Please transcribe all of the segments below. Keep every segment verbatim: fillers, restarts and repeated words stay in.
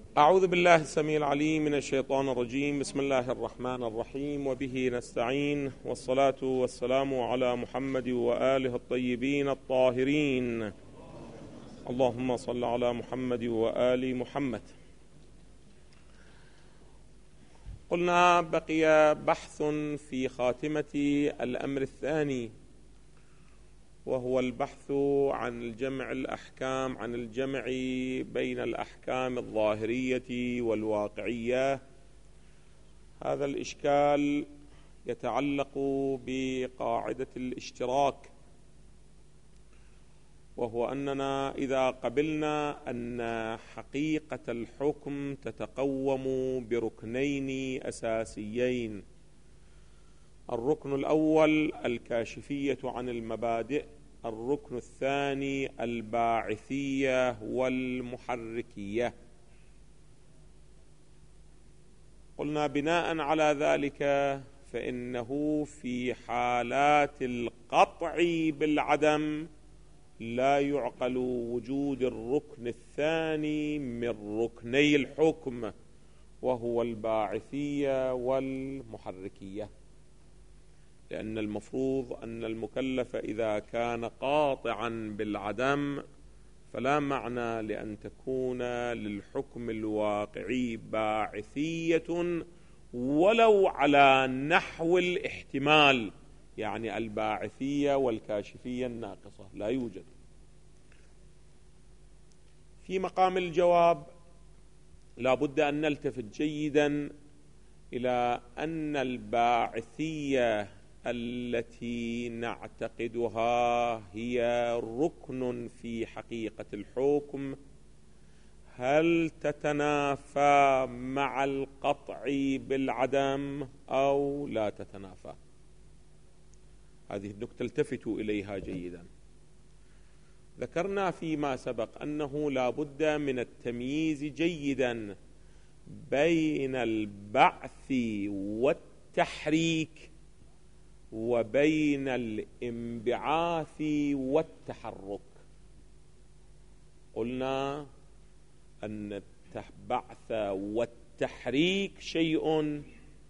أعوذ بالله السميع العليم من الشيطان الرجيم. بسم الله الرحمن الرحيم، وبه نستعين، والصلاة والسلام على محمد وآله الطيبين الطاهرين. اللهم صل على محمد وآل محمد. قلنا بقي بحث في خاتمة الأمر الثاني، وهو البحث عن الجمع الأحكام عن الجمع بين الأحكام الظاهرية والواقعية. هذا الإشكال يتعلق بقاعدة الاشتراك، وهو أننا إذا قبلنا أن حقيقة الحكم تتقوم بركنين أساسيين: الركن الأول الكاشفية عن المبادئ، الركن الثاني الباعثية والمحركية. قلنا بناء على ذلك فإنه في حالات القطع بالعدم لا يعقل وجود الركن الثاني من ركني الحكم، وهو الباعثية والمحركية، لأن المفروض أن المكلف إذا كان قاطعا بالعدم فلا معنى لأن تكون للحكم الواقعي باعثية ولو على نحو الاحتمال، يعني الباعثية والكاشفية الناقصة لا يوجد. في مقام الجواب لا بد أن نلتفت جيدا إلى أن الباعثية التي نعتقدها هي ركن في حقيقة الحكم هل تتنافى مع القطع بالعدم أو لا تتنافى؟ هذه النقطة التفتوا إليها جيدا. ذكرنا فيما سبق أنه لا بد من التمييز جيدا بين البعث والتحريك وبين الانبعاث والتحرك. قلنا أن البعث والتحريك شيء،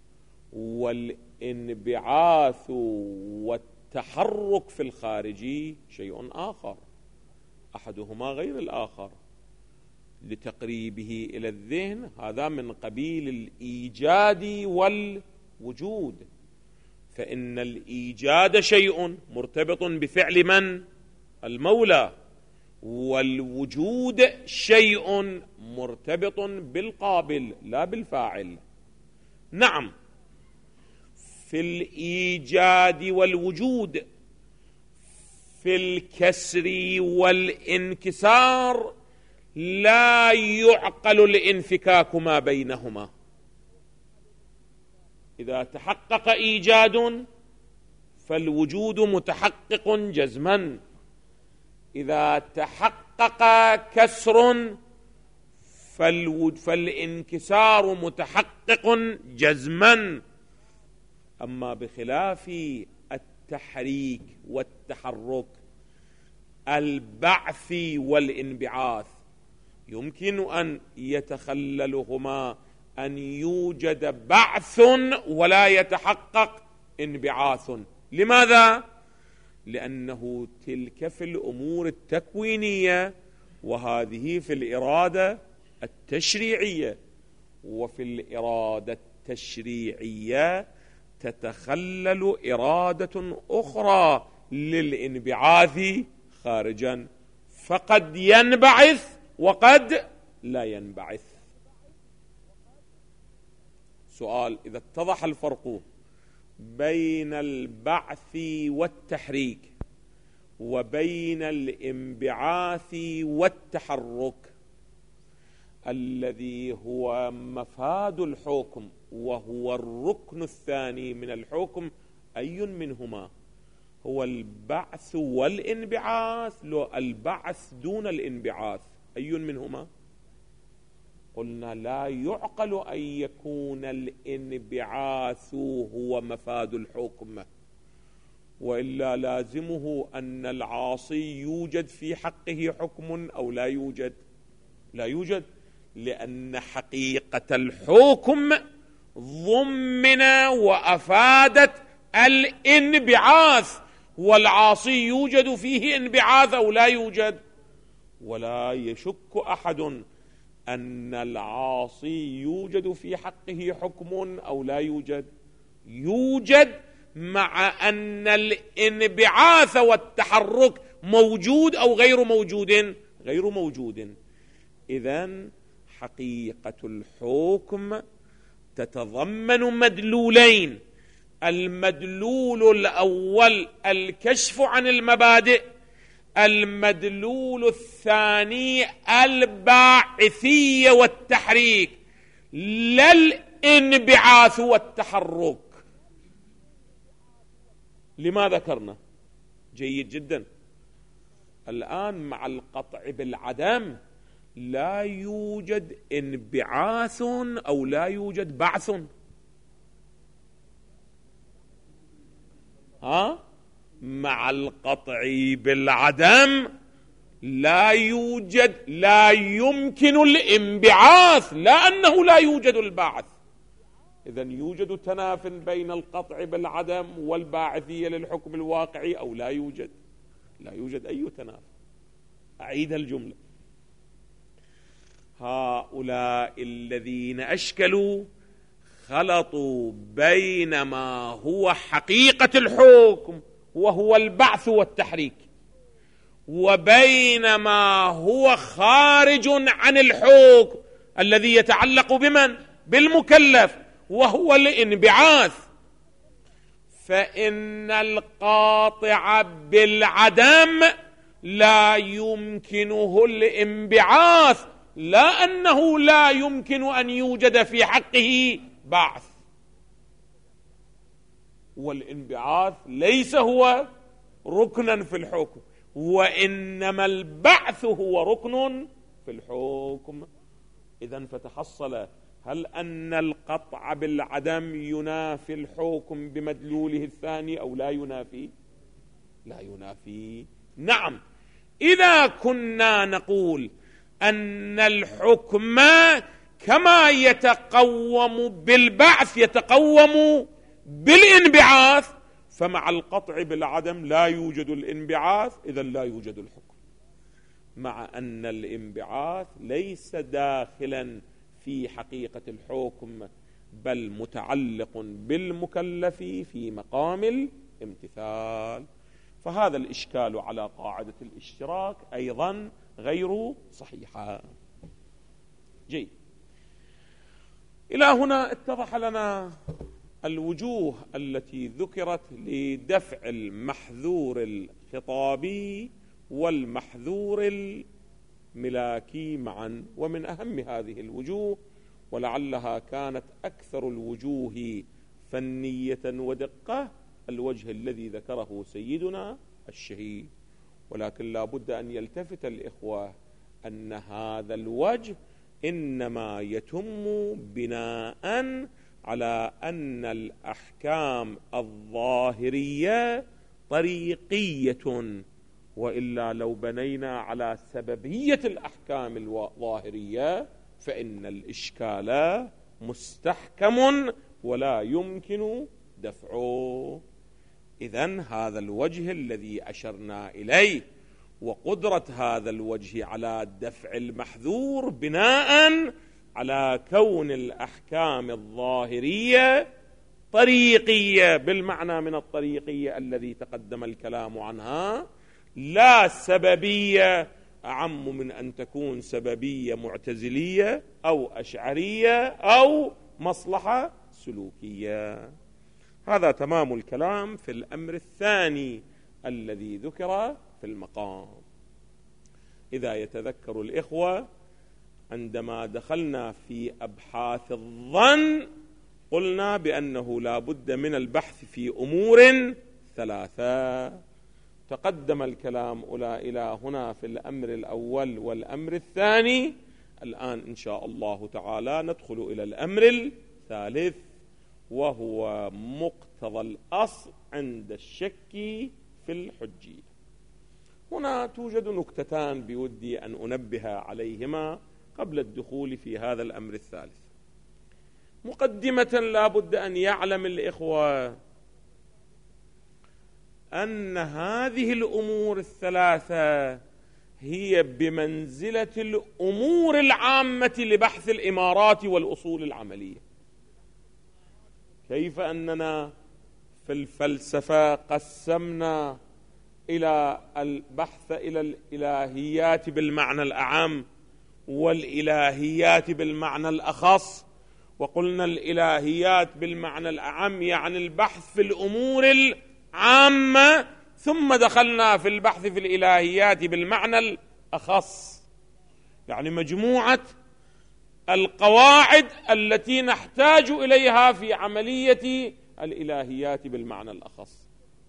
والانبعاث والتحرك في الخارجي شيء آخر، أحدهما غير الآخر. لتقريبه إلى الذهن هذا من قبيل الإيجاد والوجود، فإن الإيجاد شيء مرتبط بفعل من؟ المولى، والوجود شيء مرتبط بالقابل لا بالفاعل. نعم، في الإيجاد والوجود، في الكسر والانكسار لا يعقل الانفكاك ما بينهما. إذا تحقق إيجاد فالوجود متحقق جزما، إذا تحقق كسر فالانكسار متحقق جزما. أما بخلاف التحريك والتحرك، البعث والانبعاث، يمكن أن يتخللهما أن يوجد بعث ولا يتحقق انبعاث. لماذا؟ لأنه تلك في الأمور التكوينية، وهذه في الإرادة التشريعية، وفي الإرادة التشريعية تتخلل إرادة أخرى للانبعاث خارجا، فقد ينبعث وقد لا ينبعث. سؤال: إذا اتضح الفرق بين البعث والتحريك وبين الانبعاث والتحرك الذي هو مفاد الحكم وهو الركن الثاني من الحكم، أي منهما هو البعث والانبعاث؟ لو البعث دون الانبعاث أي منهما؟ قلنا لا يعقل أن يكون الانبعاث هو مفاد الحكم، وإلا لازمه أن العاصي يوجد في حقه حكم أو لا يوجد؟ لا يوجد، لأن حقيقة الحكم ضمن وأفادت الانبعاث، والعاصي يوجد فيه انبعاث أو لا يوجد. ولا يشك أحد أن العاصي يوجد في حقه حكم أو لا يوجد، يوجد، مع أن الانبعاث والتحرك موجود أو غير موجود، غير موجود. إذن حقيقة الحكم تتضمن مدلولين: المدلول الأول الكشف عن المبادئ، المدلول الثاني الباعثية والتحريك، لا الانبعاث والتحرك. لما ذكرنا؟ جيد جدا. الآن مع القطع بالعدم لا يوجد انبعاث أو لا يوجد بعث. ها؟ مع القطع بالعدم لا يوجد، لا يمكن الانبعاث، لا أنه لا يوجد البعث. إذن يوجد تناف بين القطع بالعدم والباعثية للحكم الواقعي أو لا يوجد؟ لا يوجد أي تناف. أعيد الجملة: هؤلاء الذين أشكلوا خلطوا بين ما هو حقيقة الحكم وهو البعث والتحريك، وبين ما هو خارج عن الحكم الذي يتعلق بمن؟ بالمكلف، وهو الانبعاث. فإن القاطع بالعدم لا يمكنه الانبعاث، لا أنه لا يمكن أن يوجد في حقه بعث. والانبعاث ليس هو ركنا في الحكم، وإنما البعث هو ركن في الحكم. إذن فتحصل: هل أن القطع بالعدم ينافي الحكم بمدلوله الثاني أو لا ينافي؟ لا ينافي. نعم، إذا كنا نقول أن الحكم كما يتقوم بالبعث يتقوم بالانبعاث، فمع القطع بالعدم لا يوجد الانبعاث، إذن لا يوجد الحكم. مع أن الانبعاث ليس داخلا في حقيقة الحكم، بل متعلق بالمكلف في مقام الامتثال. فهذا الإشكال على قاعدة الاشتراك أيضا غير صحيحة. جيد. إلى هنا اتضح لنا الوجوه التي ذكرت لدفع المحذور الخطابي والمحذور الملاكي معا. ومن أهم هذه الوجوه، ولعلها كانت أكثر الوجوه فنية ودقة، الوجه الذي ذكره سيدنا الشهيد. ولكن لا بد أن يلتفت الإخوة أن هذا الوجه إنما يتم بناء على أن الأحكام الظاهرية طريقية، وإلا لو بنينا على سببية الأحكام الظاهرية فإن الإشكال مستحكم ولا يمكن دفعه. إذن هذا الوجه الذي أشرنا إليه وقدرة هذا الوجه على دفع المحذور بناء على كون الأحكام الظاهرية طريقية بالمعنى من الطريقية الذي تقدم الكلام عنها، لا سببية أعم من أن تكون سببية معتزلية أو أشعرية أو مصلحة سلوكية. هذا تمام الكلام في الأمر الثاني الذي ذكر في المقام. إذا يتذكر الإخوة عندما دخلنا في أبحاث الظن قلنا بأنه لا بد من البحث في أمور ثلاثة. تقدم الكلام إلى هنا في الأمر الأول والأمر الثاني. الآن إن شاء الله تعالى ندخل إلى الأمر الثالث، وهو مقتضى الأصل عند الشك في الحجية. هنا توجد نكتتان بودي أن أنبه عليهما قبل الدخول في هذا الأمر الثالث. مقدمة لا بد أن يعلم الإخوة أن هذه الأمور الثلاثة هي بمنزلة الأمور العامة لبحث الإمارات والأصول العملية. كيف أننا في الفلسفة قسمنا إلى البحث إلى الإلهيات بالمعنى الأعم والإلهيات بالمعنى الأخص، وقلنا الإلهيات بالمعنى الأعم يعني البحث في الأمور العامة، ثم دخلنا في البحث في الإلهيات بالمعنى الأخص، يعني مجموعة القواعد التي نحتاج إليها في عملية الإلهيات بالمعنى الأخص.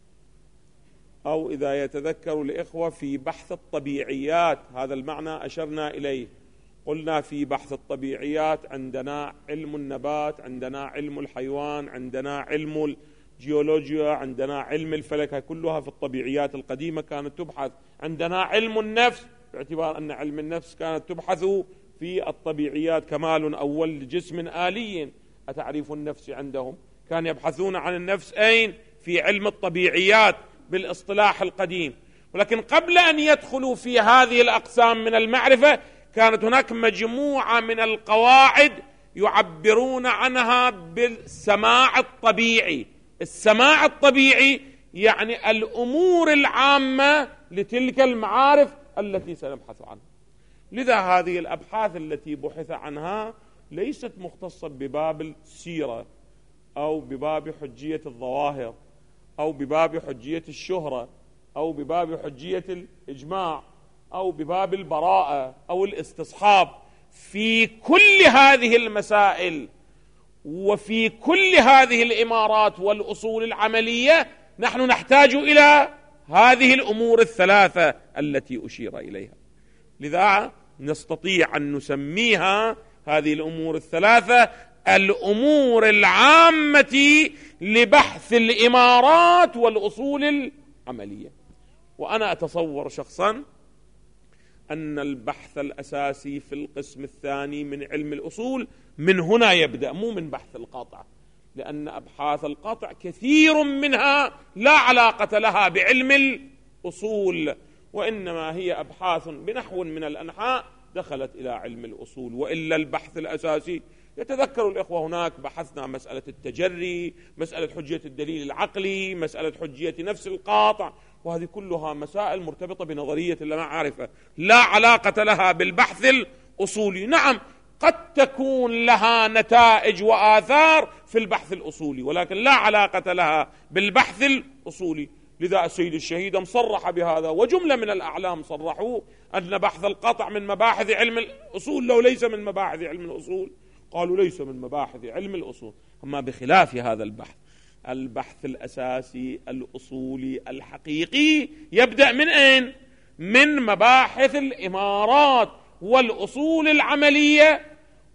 أو إذا يتذكر الإخوة في بحث الطبيعيات، هذا المعنى أشرنا إليه، قلنا في بحث الطبيعيات عندنا علم النبات، عندنا علم الحيوان، عندنا علم الجيولوجيا، عندنا علم الفلك، كلها في الطبيعيات القديمة كانت تبحث. عندنا علم النفس، باعتبار أن علم النفس كانت تبحث في الطبيعيات، كمال أول لجسم آلي، أتعريف النفس عندهم كان يبحثون عن النفس أين؟ في علم الطبيعيات بالاصطلاح القديم. ولكن قبل أن يدخلوا في هذه الأقسام من المعرفة كانت هناك مجموعة من القواعد يعبرون عنها بالسماع الطبيعي. السماع الطبيعي يعني الأمور العامة لتلك المعارف التي سنبحث عنها. لذا هذه الأبحاث التي بحث عنها ليست مختصة بباب السيرة أو بباب حجية الظواهر أو بباب حجية الشهرة أو بباب حجية الإجماع أو بباب البراءة أو الاستصحاب. في كل هذه المسائل وفي كل هذه الإمارات والأصول العملية نحن نحتاج إلى هذه الأمور الثلاثة التي أشير إليها. لذا نستطيع أن نسميها هذه الأمور الثلاثة الأمور العامة لبحث الإمارات والأصول العملية. وأنا أتصور شخصا أن البحث الأساسي في القسم الثاني من علم الأصول من هنا يبدأ، مو من بحث القطع، لأن أبحاث القطع كثير منها لا علاقة لها بعلم الأصول، وإنما هي أبحاث بنحو من الأنحاء دخلت إلى علم الأصول. وإلا البحث الأساسي، يتذكر الإخوة هناك بحثنا مسألة التجري، مسألة حجية الدليل العقلي، مسألة حجية نفس القاطع، وهذه كلها مسائل مرتبطة بنظرية المعرفة لا علاقة لها بالبحث الأصولي. نعم قد تكون لها نتائج وآثار في البحث الأصولي، ولكن لا علاقة لها بالبحث الأصولي. لذا السيد الشهيد مصرح بهذا، وجملة من الأعلام صرحوا أن بحث القطع من مباحث علم الأصول، لو ليس من مباحث علم الأصول قالوا ليس من مباحث علم الأصول. أما بخلاف هذا البحث، البحث الأساسي الأصولي الحقيقي يبدأ من أين؟ من مباحث الإمارات والأصول العملية،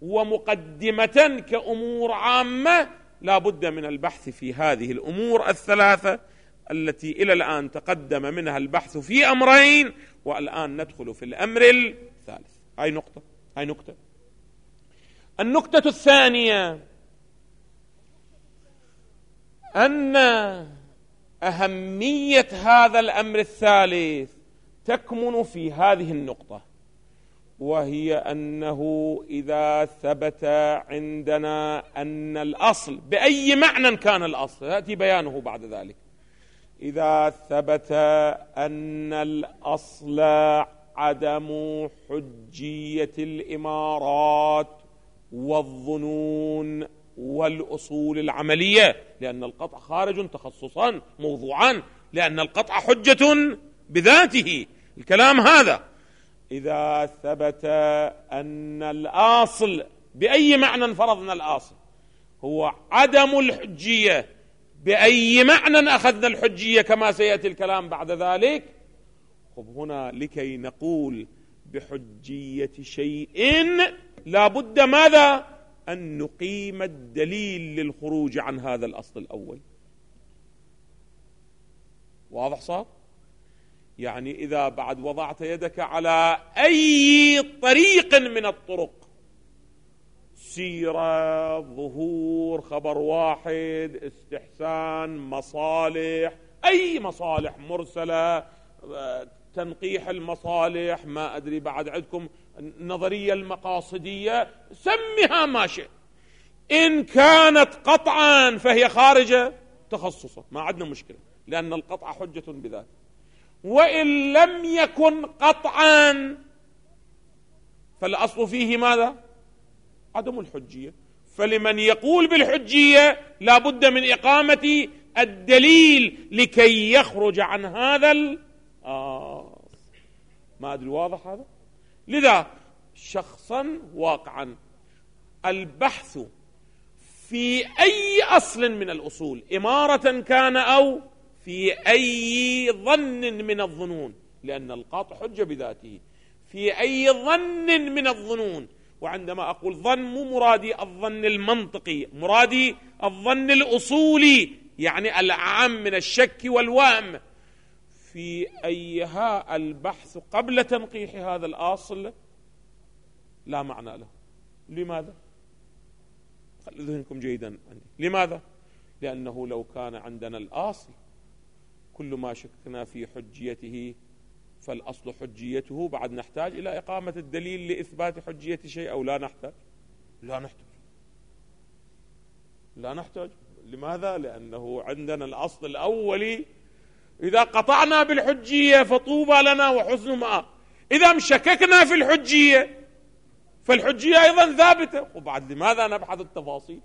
ومقدمة كأمور عامة لا بد من البحث في هذه الأمور الثلاثة التي إلى الآن تقدم منها البحث في أمرين، والآن ندخل في الأمر الثالث. هاي نقطة هاي نقطة النقطة الثانية أن أهمية هذا الأمر الثالث تكمن في هذه النقطة، وهي أنه إذا ثبت عندنا أن الأصل بأي معنى كان الأصل، يأتي بيانه بعد ذلك، إذا ثبت أن الأصل عدم حجية الإمارات والظنون والأصول العملية، لأن القطع خارج تخصصا موضوعا، لأن القطع حجة بذاته، الكلام هذا. إذا ثبت أن الأصل بأي معنى فرضنا الأصل هو عدم الحجية، بأي معنى أخذنا الحجية كما سيأتي الكلام بعد ذلك. خب هنا لكي نقول بحجية شيء لا بد ماذا؟ أن نقيم الدليل للخروج عن هذا الأصل الأول. واضح صار؟ يعني إذا بعد وضعت يدك على أي طريق من الطرق، سيرة، ظهور، خبر واحد، استحسان، مصالح، أي مصالح مرسلة، تنقيح المصالح، ما أدري بعد عندكم النظرية المقاصدية، سمها ما شئت، إن كانت قطعا فهي خارجة تخصصه، ما عندنا مشكلة، لأن القطع حجة بذات. وإن لم يكن قطعا فالأصل فيه ماذا؟ عدم الحجية. فلمن يقول بالحجية لا بد من إقامة الدليل لكي يخرج عن هذا الأصل. ما أدري واضح هذا؟ لذا شخصا واقعا البحث في أي أصل من الأصول، إمارة كان أو في أي ظن من الظنون، لأن القاطع حجة بذاته، في أي ظن من الظنون. وعندما أقول ظن مو مرادي الظن المنطقي، مرادي الظن الأصولي، يعني الأعم من الشك والوهم. في أيها البحث قبل تنقيح هذا الأصل لا معنى له. لماذا؟ خلوا ذهنكم جيدا عندي. لماذا؟ لأنه لو كان عندنا الأصل كل ما شكنا في حجيته فالأصل حجيته، بعد نحتاج إلى إقامة الدليل لإثبات حجية شيء أو لا نحتاج؟ لا نحتاج لا نحتاج لماذا؟ لأنه عندنا الأصل الأولي، إذا قطعنا بالحجية فطوبى لنا وحسن مآب، إذا مشككنا في الحجية فالحجية أيضا ثابتة، وبعد لماذا نبحث التفاصيل؟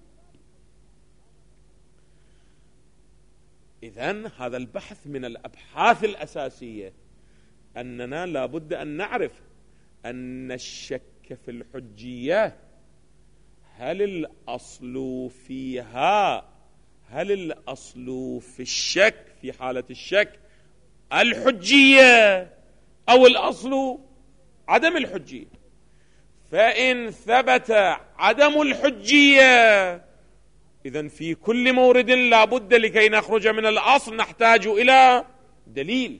إذن هذا البحث من الأبحاث الأساسية، أننا لا بد أن نعرف أن الشك في الحجية هل الأصل فيها، هل الأصل في الشك في حالة الشك الحجية أو الأصل عدم الحجية؟ فإن ثبت عدم الحجية إذن في كل مورد لا بد لكي نخرج من الأصل نحتاج إلى دليل.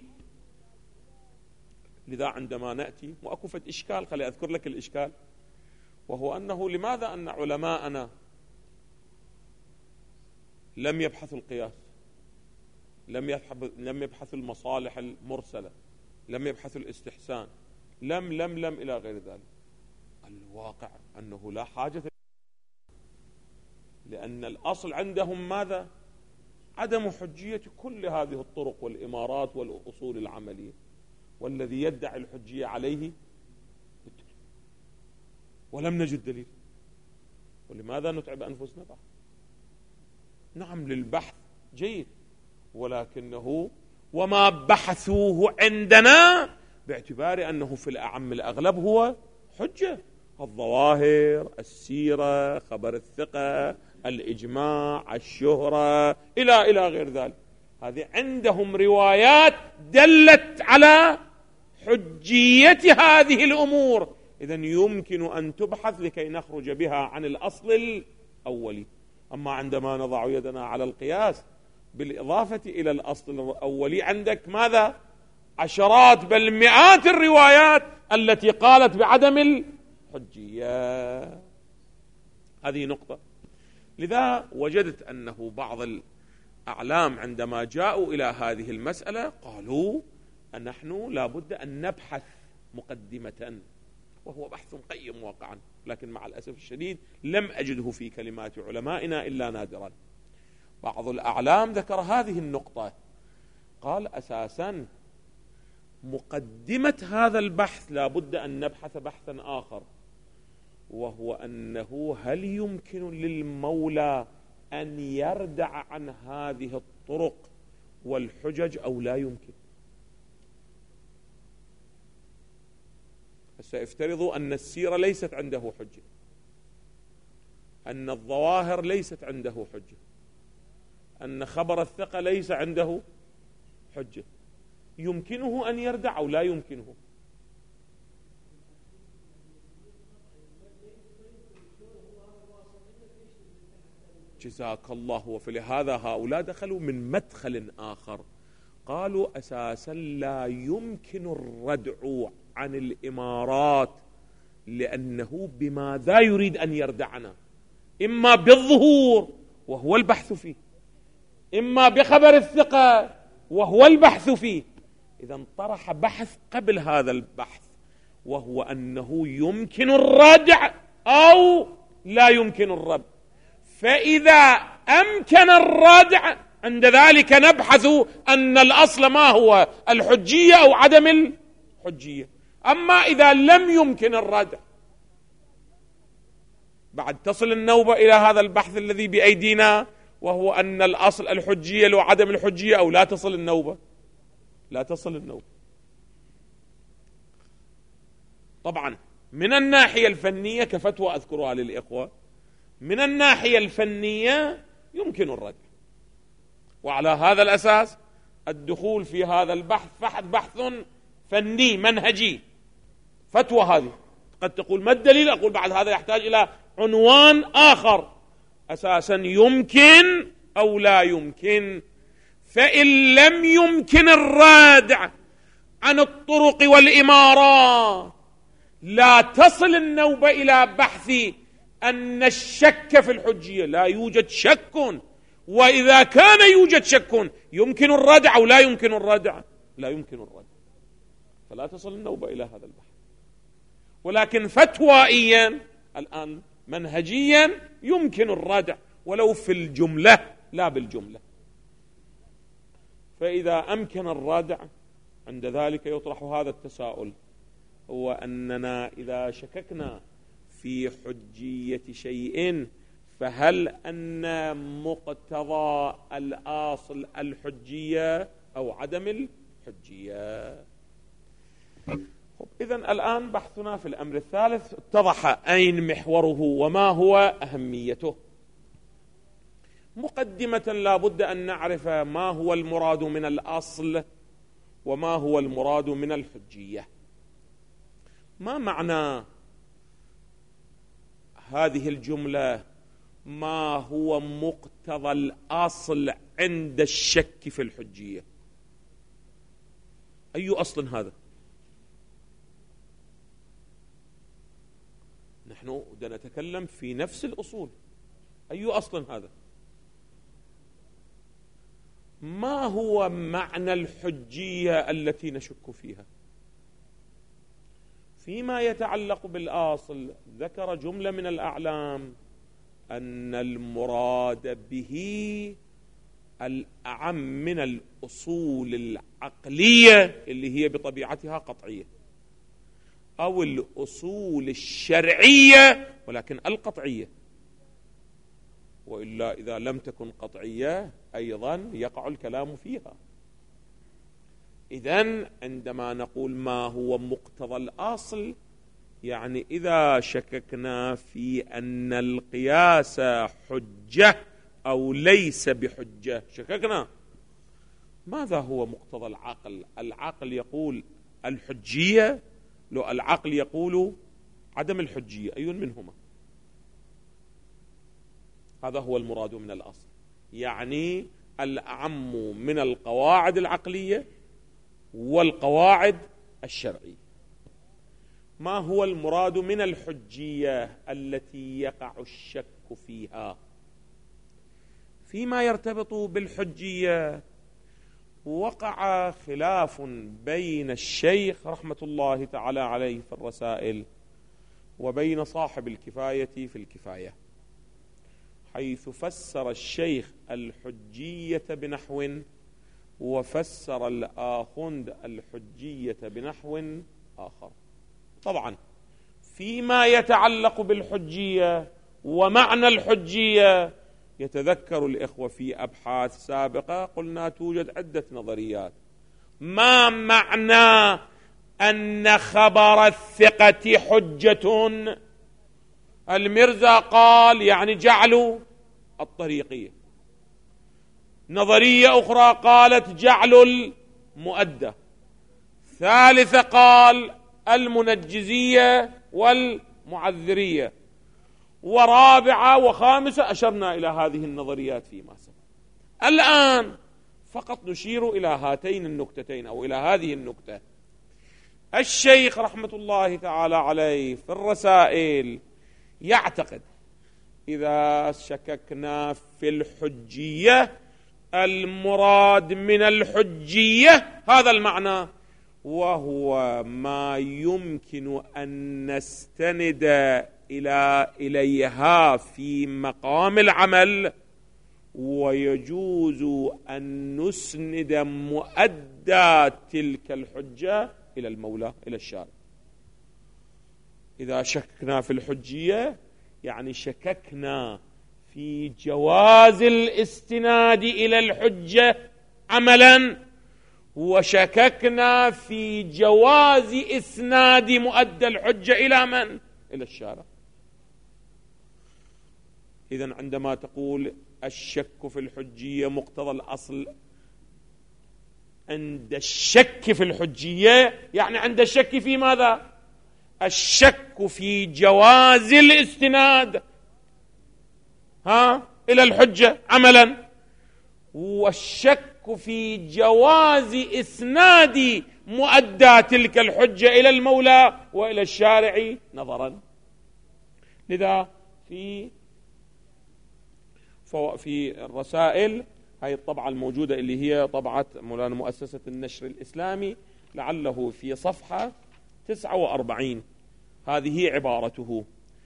لذا عندما نأتي وأكفة إشكال، خلي أذكر لك الإشكال، وهو أنه لماذا أن علماءنا لم يبحثوا القياس، لم لم يبحثوا المصالح المرسلة، لم يبحثوا الاستحسان، لم لم لم إلى غير ذلك؟ الواقع أنه لا حاجة، لأن الأصل عندهم ماذا؟ عدم حجية كل هذه الطرق والإمارات والأصول العملية، والذي يدعي الحجية عليه بالدليل، ولم نجد دليل. ولماذا نتعب أنفسنا بعد؟ نعم للبحث جيد، ولكنه وما بحثوه عندنا باعتبار أنه في الأعم الأغلب هو حجة، الظواهر، السيرة، خبر الثقة، الإجماع، الشهرة، إلى إلى غير ذلك، هذه عندهم روايات دلت على حجية هذه الأمور. إذن يمكن أن تبحث لكي نخرج بها عن الأصل الأولي. أما عندما نضع يدنا على القياس بالإضافة إلى الأصل الأولي، عندك ماذا؟ عشرات بل مئات الروايات التي قالت بعدم الحجية. هذه نقطة. لذا وجدت أنه بعض الأعلام عندما جاءوا إلى هذه المسألة قالوا أن نحن لا بد أن نبحث مقدمة، وهو بحث قيم واقعا، لكن مع الأسف الشديد لم أجده في كلمات علمائنا إلا نادرا. بعض الأعلام ذكر هذه النقطة، قال أساسا مقدمة هذا البحث لا بد أن نبحث بحثا آخر، وهو أنه هل يمكن للمولى أن يردع عن هذه الطرق والحجج أو لا يمكن؟ سيفترضوا أن السيرة ليست عنده حجة، أن الظواهر ليست عنده حجة، أن خبر الثقة ليس عنده حجة، يمكنه أن يردع أو لا يمكنه؟ جزاك الله. وفلهذا هؤلاء دخلوا من مدخل آخر، قالوا أساسا لا يمكن الردع عن الإمارات، لأنه بماذا يريد أن يردعنا؟ إما بالظهور وهو البحث فيه، إما بخبر الثقة وهو البحث فيه. إذا طرح بحث قبل هذا البحث، وهو أنه يمكن الردع أو لا يمكن الردع. فإذا أمكن الردع عند ذلك نبحث أن الأصل ما هو، الحجية أو عدم الحجية. أما إذا لم يمكن الردع، بعد تصل النوبة إلى هذا البحث الذي بأيدينا، وهو أن الأصل الحجية لو عدم الحجية، أو لا تصل النوبة، لا تصل النوبة. طبعا من الناحية الفنية كفتوى أذكرها للإخوة، من الناحية الفنية يمكن الردع، وعلى هذا الأساس الدخول في هذا البحث فحث بحث فني منهجي. فتوى هذه قد تقول ما الدليل؟ أقول بعد هذا يحتاج إلى عنوان آخر، أساسا يمكن أو لا يمكن. فإن لم يمكن الردع عن الطرق والإمارات، لا تصل النوبة إلى بحث أن الشك في الحجية، لا يوجد شك. وإذا كان يوجد شك يمكن الردع أو لا يمكن الردع؟ لا يمكن الردع، فلا تصل النوبة إلى هذا البحث. ولكن فتوائيا الآن منهجيا يمكن الردع، ولو في الجملة لا بالجملة. فإذا أمكن الردع عند ذلك يطرح هذا التساؤل، هو أننا إذا شككنا في حجية شيء، فهل أن مقتضى الأصل الحجية أو عدم الحجية؟ إذن الآن بحثنا في الأمر الثالث اتضح أين محوره وما هو أهميته. مقدمة لا بد أن نعرف ما هو المراد من الأصل وما هو المراد من الحجية. ما معنى هذه الجملة ما هو مقتضى الأصل عند الشك في الحجية؟ أي أصل هذا؟ نحن نتكلم في نفس الأصول، أي أصل هذا؟ ما هو معنى الحجية التي نشك فيها؟ فيما يتعلق بالأصل ذكر جملة من الأعلام أن المراد به الأعم من الأصول العقلية اللي هي بطبيعتها قطعية، أو الأصول الشرعية ولكن القطعية، وإلا إذا لم تكن قطعية أيضا يقع الكلام فيها. إذن عندما نقول ما هو مقتضى الأصل، يعني إذا شككنا في أن القياس حجة أو ليس بحجة، شككنا، ماذا هو مقتضى العقل؟ العقل يقول الحجية، لو العقل يقول عدم الحجية، أي منهما؟ هذا هو المراد من الأصل، يعني الأعم من القواعد العقلية والقواعد الشرعية. ما هو المراد من الحجية التي يقع الشك فيها؟ فيما يرتبط بالحجية وقع خلاف بين الشيخ رحمة الله تعالى عليه في الرسائل وبين صاحب الكفاية في الكفاية، حيث فسر الشيخ الحجية بنحو وفسر الآخند الحجية بنحو آخر. طبعا فيما يتعلق بالحجية ومعنى الحجية يتذكر الإخوة في أبحاث سابقة قلنا توجد عدة نظريات. ما معنى أن خبر الثقة حجة؟ المرزا قال يعني جعلوا الطريقية. نظرية أخرى قالت جعلوا المؤدى. ثالثة قال المنجزية والمعذرية. ورابعة وخامسة أشرنا إلى هذه النظريات فيما سبق. الآن فقط نشير إلى هاتين النكتتين أو إلى هذه النكتة. الشيخ رحمة الله تعالى عليه في الرسائل يعتقد إذا شككنا في الحجية المراد من الحجية هذا المعنى، وهو ما يمكن أن نستند إلى إليها في مقام العمل، ويجوز أن نسند مؤدى تلك الحجة إلى المولى إلى الشارع. إذا شككنا في الحجية يعني شككنا في جواز الاستناد إلى الحجة عملا، وشككنا في جواز إسناد مؤدى الحجة إلى من؟ إلى الشارع. إذن عندما تقول الشك في الحجية مقتضى الأصل عند الشك في الحجية يعني عند الشك في ماذا؟ الشك في جواز الاستناد ها إلى الحجة عملا، والشك في جواز إسناد مؤدى تلك الحجة إلى المولى وإلى الشارع نظرا. لذا في في الرسائل هاي الطبعة الموجودة اللي هي طبعة مولانا مؤسسة النشر الإسلامي لعله في صفحة تسعة وأربعين، هذه عبارته.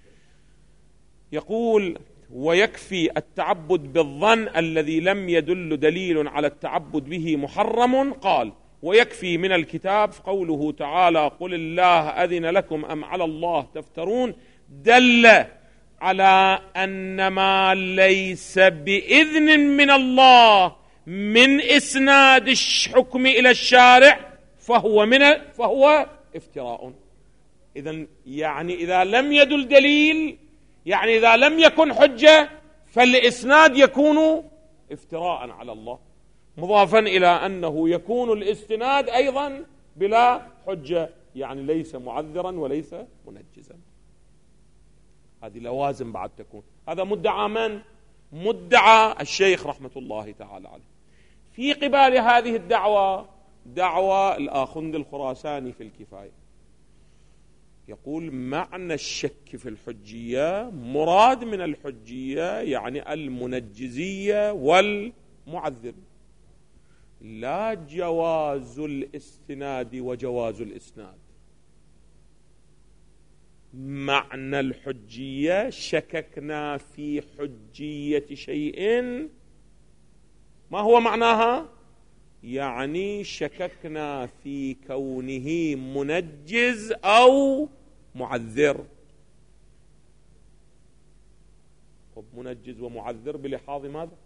يقول: ويكفي التعبد بالظن الذي لم يدل دليل على التعبد به محرم. قال: ويكفي من الكتاب قوله تعالى: قل الله أذن لكم أم على الله تفترون، دل على أن ما ليس بإذن من الله من إسناد الحكم إلى الشارع فهو من فهو افتراء. إذن يعني إذا لم يدل دليل، يعني إذا لم يكن حجة، فالإسناد يكون افتراء على الله، مضافا إلى أنه يكون الاستناد أيضا بلا حجة، يعني ليس معذرا وليس منجزا. هذه لوازم بعد تكون. هذا مدعى من؟ مدعى الشيخ رحمة الله تعالى عليه. في قبال هذه الدعوة دعوة الآخوند الخراساني في الكفاية، يقول: معنى الشك في الحجية مراد من الحجية يعني المنجزية والمعذر، لا جواز الاستناد وجواز الإسناد. معنى الحجية شككنا في حجية شيء، ما هو معناها؟ يعني شككنا في كونه منجز أو معذر. منجز ومعذر بلحاظ ماذا؟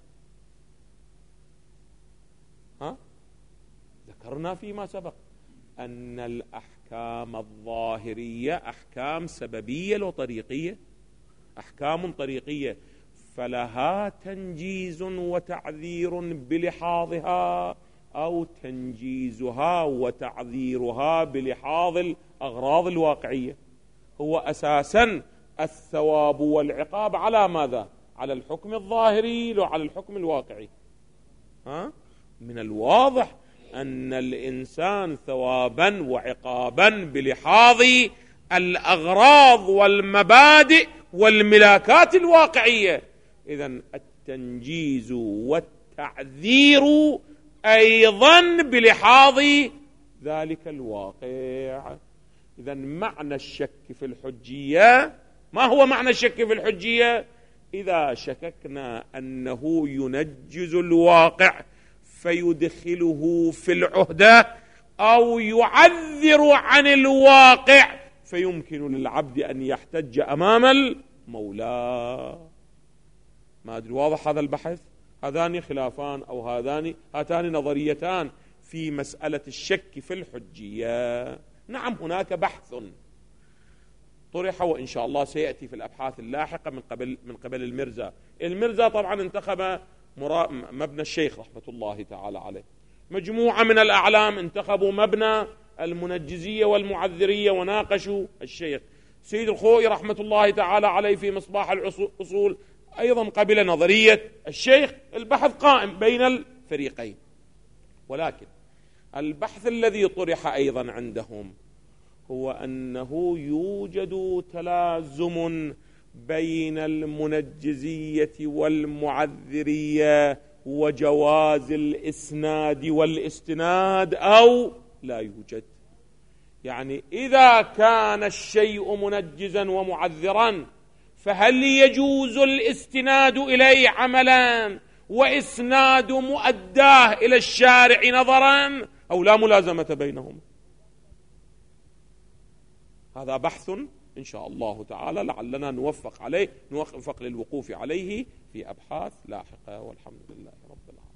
ها؟ ذكرنا فيما سبق أن الأحكام الظاهرية أحكام سببية وطريقية، أحكام طريقية، فلها تنجيز وتعذير بلحاظها أو تنجيزها وتعذيرها بلحاظ الأغراض الواقعية. هو أساسا الثواب والعقاب على ماذا؟ على الحكم الظاهري وعلى الحكم الواقعي. ها؟ من الواضح أن الإنسان ثوابا وعقابا بلحاظ الأغراض والمبادئ والملاكات الواقعية. إذن التنجيز والتعذير أيضا بلحاظ ذلك الواقع. إذن معنى الشك في الحجية، ما هو معنى الشك في الحجية؟ إذا شككنا أنه ينجز الواقع فيدخله في العهدة أو يعذر عن الواقع فيمكن للعبد أن يحتج أمام المولى. ما أدري واضح هذا البحث؟ هذان خلافان أو هذان هاتان نظريتان في مسألة الشك في الحجية. نعم هناك بحث طرح وإن شاء الله سيأتي في الأبحاث اللاحقة من قبل من قبل المرزا. المرزا طبعا انتخب مبنى الشيخ رحمة الله تعالى عليه، مجموعة من الأعلام انتخبوا مبنى المنجزية والمعذرية وناقشوا الشيخ. سيد الخوئي رحمة الله تعالى عليه في مصباح الأصول أيضا قبل نظرية الشيخ. البحث قائم بين الفريقين. ولكن البحث الذي طرح أيضا عندهم هو أنه يوجد تلازم بين المنجزية والمعذرية وجواز الإسناد والاستناد أو لا يوجد. يعني إذا كان الشيء منجزا ومعذرا فهل يجوز الاستناد إليه عملا وإسناد مؤداه إلى الشارع نظرا أو لا ملازمة بينهم؟ هذا بحث إن شاء الله تعالى لعلنا نوفق عليه نوفق للوقوف عليه في أبحاث لاحقة، والحمد لله رب العالمين.